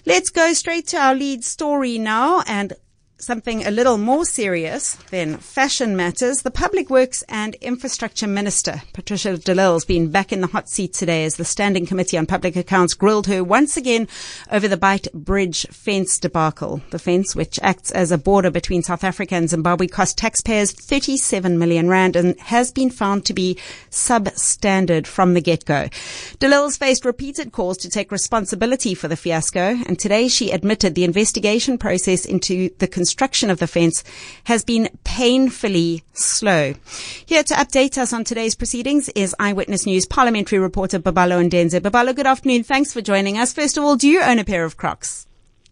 Let's go straight to our lead story now, and something a little more serious than fashion matters. The Public Works and Infrastructure Minister, Patricia de Lille, has been back in the hot seat today as the Standing Committee on Public Accounts grilled her once again over the Beitbridge fence debacle. The fence, which acts as a border between South Africa and Zimbabwe, cost taxpayers 37 million rand and has been found to be substandard from the get-go. De Lille's faced repeated calls to take responsibility for the fiasco, and today she admitted the investigation process into the construction of the fence has been painfully slow. Here to update us on today's proceedings is Eyewitness News parliamentary reporter Babalo Ndenze. Babalo, good afternoon. Thanks for joining us. First of all, do you own a pair of Crocs?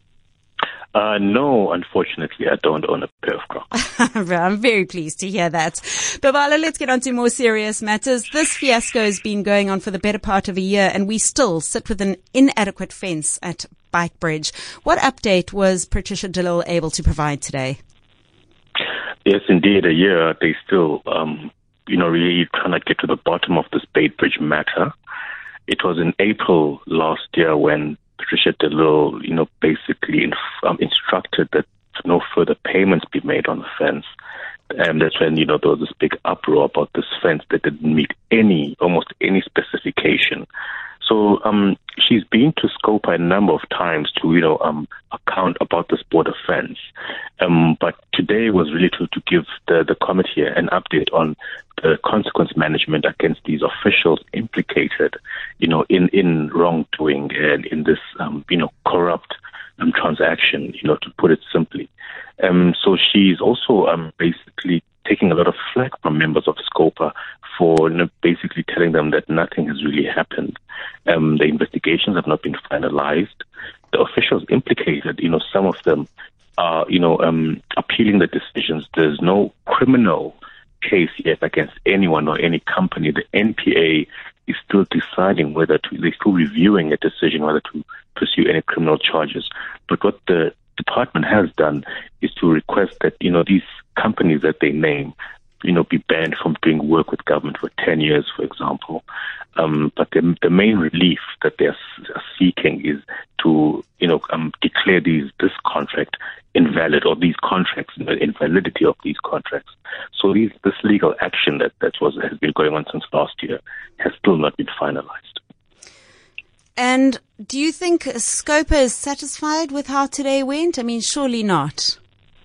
No, unfortunately, I don't own a pair of Crocs. I'm very pleased to hear that. Babalo, let's get on to more serious matters. This fiasco has been going on for the better part of a year, and we still sit with an inadequate fence at Beitbridge. What update was Patricia de Lille able to provide today? Yes, indeed, a year. They still, really trying to get to the bottom of this Beitbridge matter. It was in April last year when Patricia de Lille, basically instructed that no further payments be made on the fence. And that's when, there was this big uproar about this fence that didn't meet almost any specification. So she's been to Scopa a number of times to, account about this border fence. But today was really to give the committee an update on the consequence management against these officials implicated, in wrongdoing and in this, corrupt transaction, to put it simply. So she's also basically taking a lot of flack from members of Scopa for basically telling them that nothing has really happened. The investigations have not been finalized. The officials implicated, some of them are, appealing the decisions. There's no criminal case yet against anyone or any company. The NPA is still deciding they're still reviewing a decision whether to pursue any criminal charges. But what the department has done is to request that, these companies that they name, be banned from doing work with government for 10 years, for example. But the main relief that they're seeking is to, declare this contract invalid, or these contracts, the invalidity of these contracts. So this legal action that has been going on since last year has still not been finalized. And do you think Scopa is satisfied with how today went? I mean, surely not.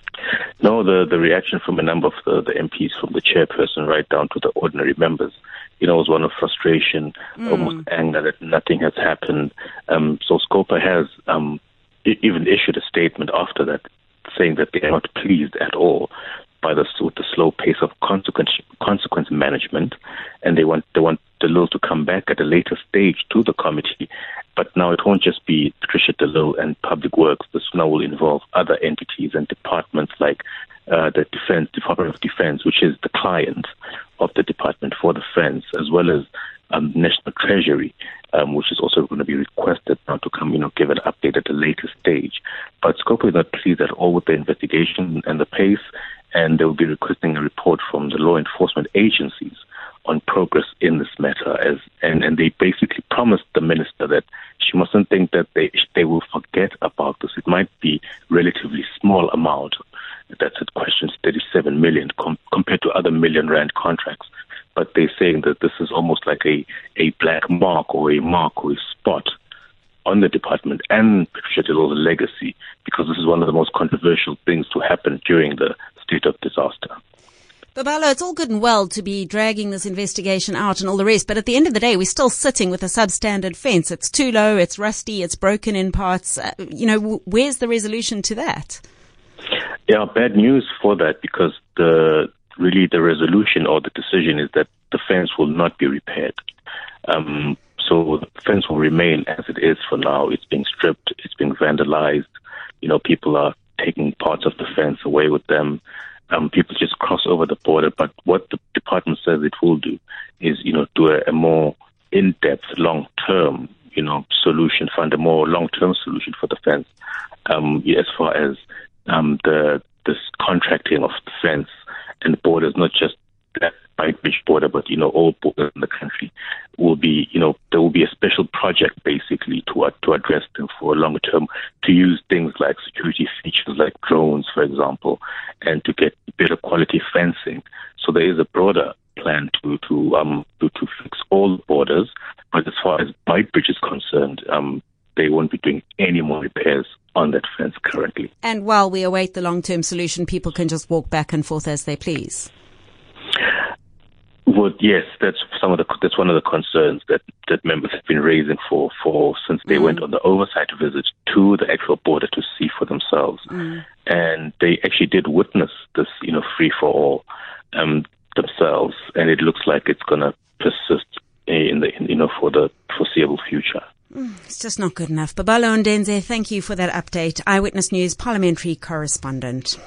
No, the reaction from a number of the MPs, from the chairperson right down to the ordinary members, was one of frustration, almost anger that nothing has happened. So Scopa has even issued a statement after that, saying that they are not pleased at all by the slow pace of consequence management, and they want de Lille to come back at a later stage to the committee. But now it won't just be Patricia de Lille and Public Works. This now will involve other entities and departments like the Department of Defense, which is the client of the Department for the Fence, as well as National Treasury, which is also going to be requested now to come, give an update at a later stage. But Scopa is not pleased at all with the investigation and the pace, and they will be requesting a report from the law enforcement agencies on progress in this matter. And they basically promised the minister that she mustn't think that they will forget about this. It might be relatively small amount. That's at questions 37 million compared to other million rand contracts. But they're saying that this is almost like a black mark or a mark or a spot on the department and Patricia de Lille's legacy, because this is one of the most controversial things to happen during the state of disaster. Babalo, it's all good and well to be dragging this investigation out and all the rest, but at the end of the day, we're still sitting with a substandard fence. It's too low, it's rusty, it's broken in parts. Where's the resolution to that? Yeah, bad news for that, because the resolution or the decision is that the fence will not be repaired. So the fence will remain as it is for now. It's being stripped, it's being vandalized. People are taking parts of the fence away with them. People just cross over the border. But what the department says it will do is, do a more in-depth, long-term, solution, find a more long-term solution for the fence. As far as this contracting of the fence and the borders, not just that Beitbridge border, but all borders in the country. will be, there will be a special project basically to address them for longer term, to use things like security features like drones, for example, and to get better quality fencing. So there is a broader plan to fix all the borders. But as far as Beitbridge is concerned, they won't be doing any more repairs on that fence currently. And while we await the long-term solution, people can just walk back and forth as they please. Well, yes, that's one of the concerns that members have been raising for since they went on the oversight visit to the actual border to see for themselves, and they actually did witness this, free for all themselves, and it looks like it's going to persist for the foreseeable future. It's just not good enough. Babalo Ndenze, thank you for that update. Eyewitness News parliamentary correspondent.